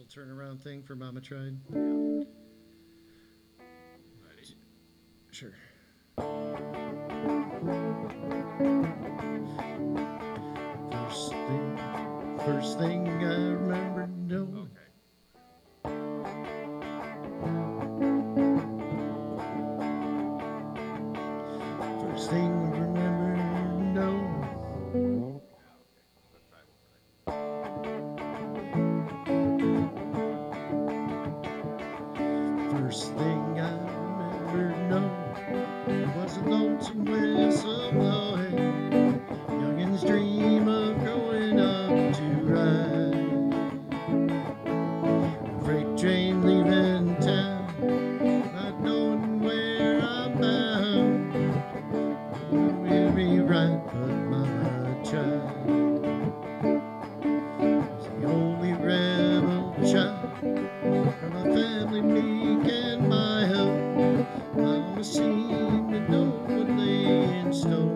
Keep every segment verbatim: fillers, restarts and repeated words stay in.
turnaround thing for Mama Tried? Ready? Sure. First thing, first thing I remember knowing. Okay. First thing I remember knowing. Let's try one. First thing I remember knowing was a lonesome whistle blowing. Youngins dream of growing up to ride a freight train leaving town, not knowing where I'm bound. We'll be right, but Mama tried. Was the only rebel child from a family meek and mild. Mama seemed to know what lay in store.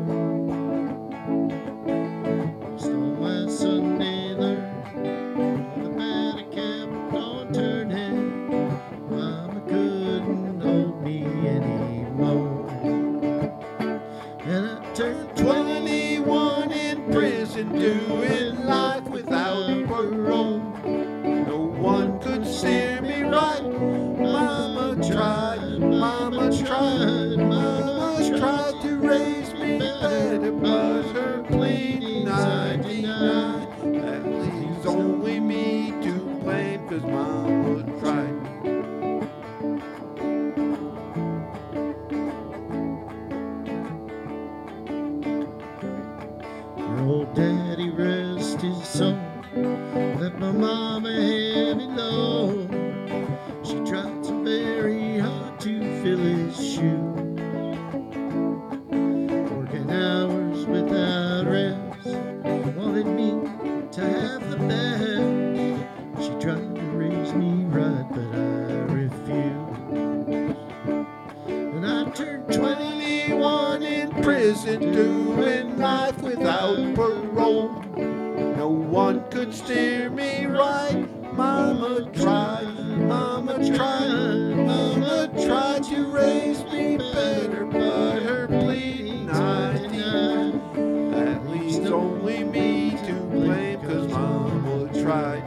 Stole my Sunday learned, all the bad I kept on turning. Mama couldn't hold me anymore. And I turned twenty-one in prison, doing life without parole. No one could steer me right. Mama tried, Mama tried, Mama tried to raise me better, but her pleading I denied. That leaves only me to blame, 'cause Mama tried. Your old daddy rest his soul, left my mama heavy low. She tried so very hard to fill his shoes, working hours without rest, wanted me to have the best. She tried to raise me right, but I refused. And I turned twenty-one in prison, doing life without parole. No one could steer me right. Mama tried, Mama tried, Mama tried to raise me better, but her pleading I denied. That leaves only me to blame, 'cause Mama tried.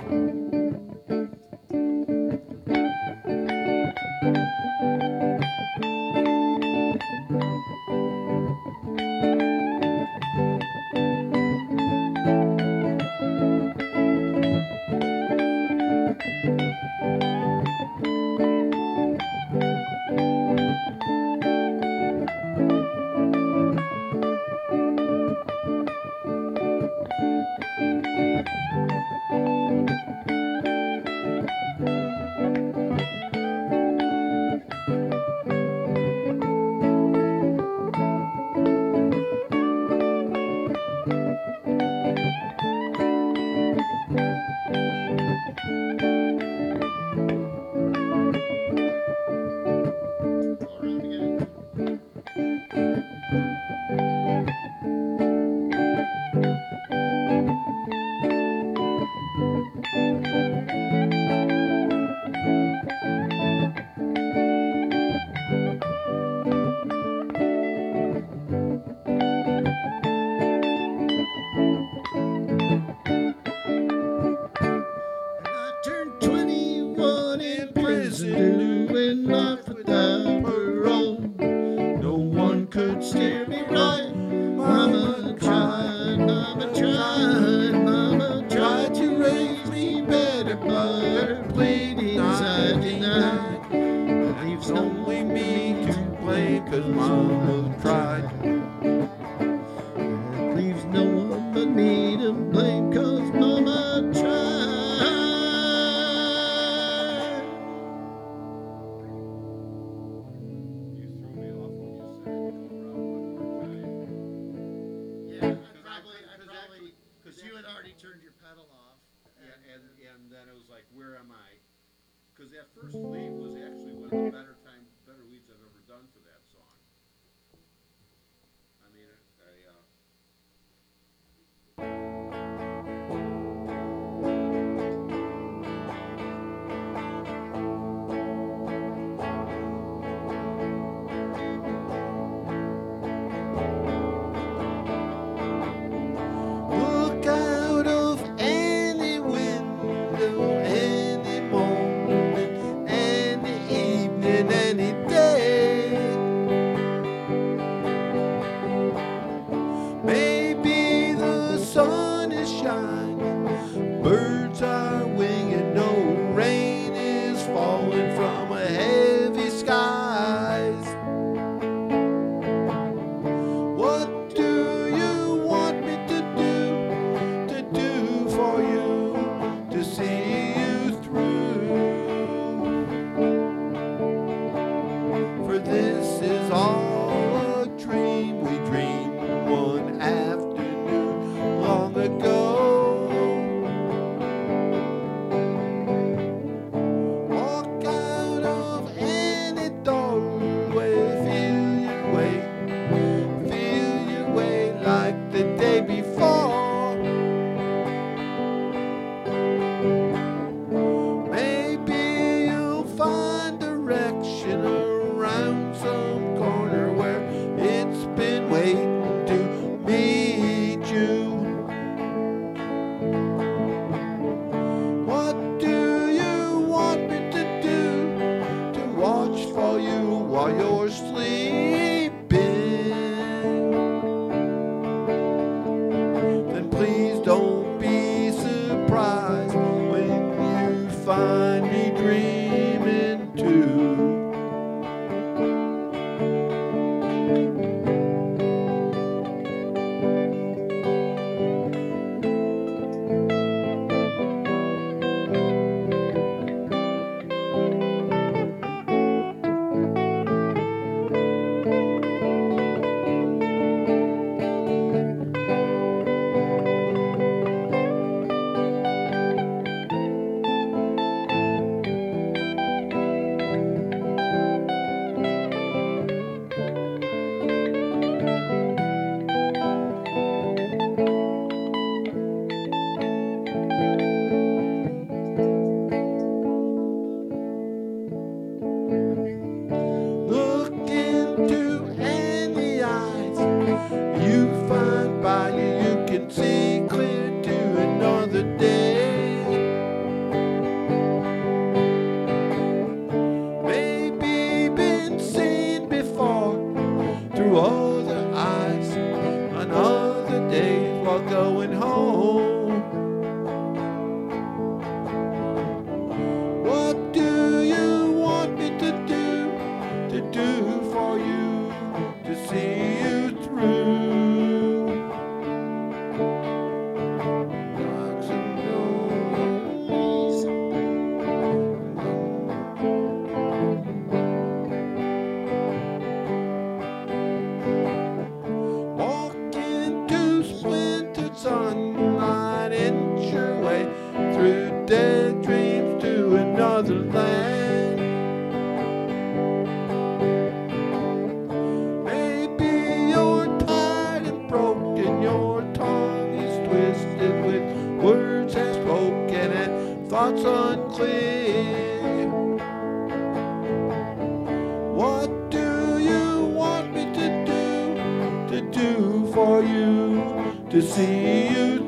do for you to see you